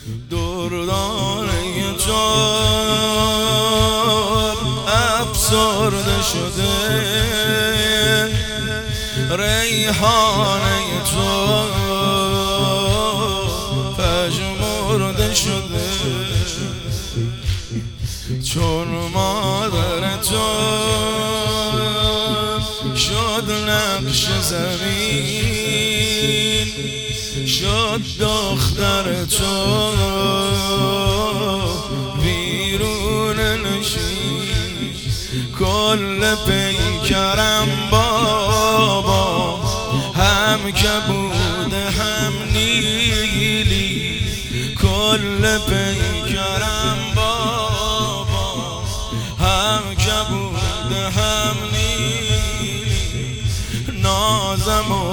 دردانه تو افسرده شده، ریحانه تو پژمرده شده، چون مادر تو شد نقش زمین، شد دختر تو بیرون نشین. کل پیکرم بابا هم کبود هم نیلی، کل پیکرم بابا هم کبود هم نیلی. نازم و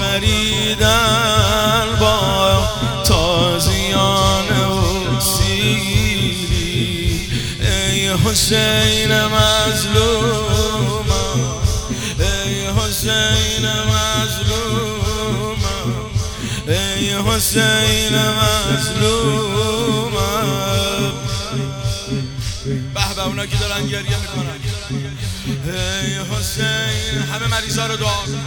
خریدن با تازیانه و سیلی. ای حسین مظلومم، ای حسین مظلومم، ای حسین مظلومم. به به اونا که دارن گریه میکنن. ای حسین، همه مریضا رو دعا کن.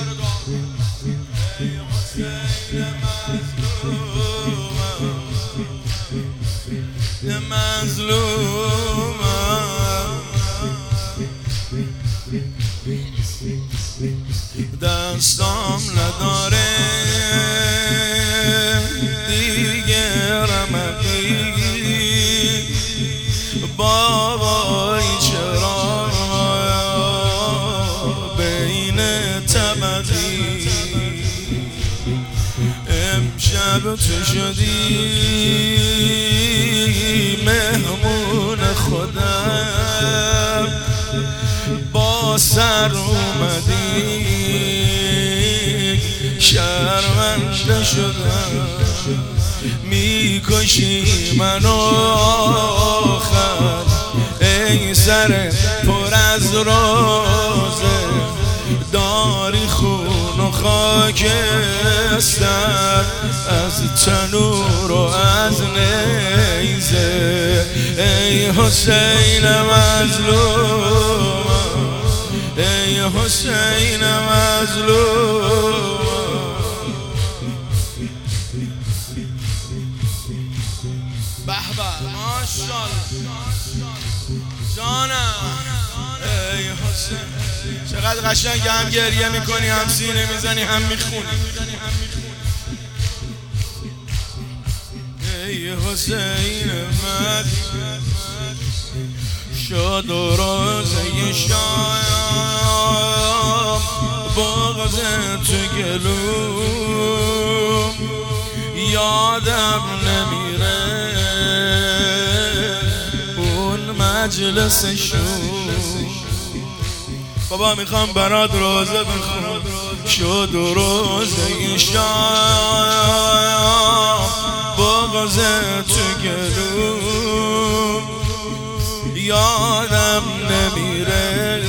ای حسین مظلومم، دستام نداره دیگه رمقی. بابای چرا بین طبقی امشب تو شدی مهمون خودم، با سر اومدی شرمنده شدم. میکشی منو آخر ای سر پر از روزه، داری خون و خاکستر از تنور و از نیزه. ای حسین مظلومم، ای حسین مظلومم. به به ماشاءالله جانم. ای حسین چقدر قشنگ هم گریه میکنی، هم سینه میزنی، هم میخونی. ای حسین مظلوم شد روزه شام، بغض تو گلوم یادم نمیره اون مجلس شوم. بابا میخوام برات روزه بخونم. شد روزه شام، بغض تو گلوم یادم نمیره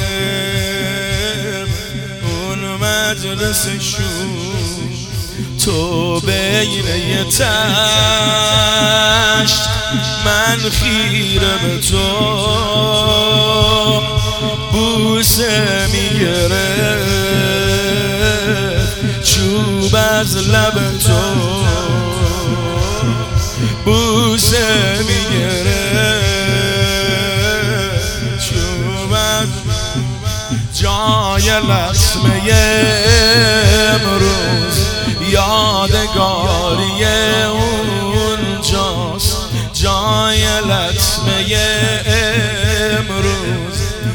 اون مجلس شوم. تو بین یه تشت من خیره به تو، بوسه میگرفت چوب از لب تو، بوسه میگرفت چوب از جای لطمه امروز یادگاری اونجاست، جای لطمه امروز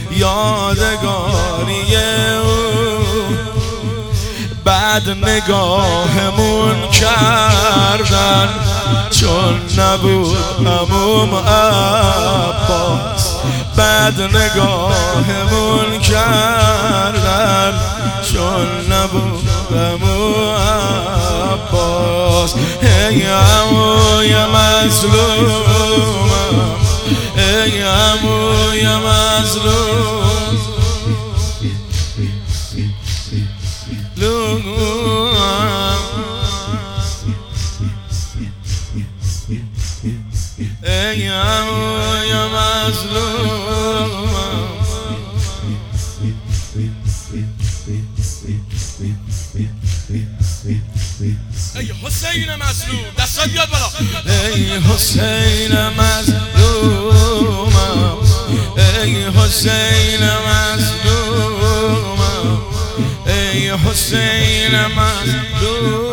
یادگاری اون. بعد نگاهمون کردن چون نبود عموم عباس، بعد نگاهمون کردن چون نبود عموم عباس. ای عموی مظلومم، ای عموی مظلوم، لوم یا مظلومم ای حسین مظلوم دستات بیاد بالا ای حسین مظلومم ای حسین مظلومم ای حسین مظلومم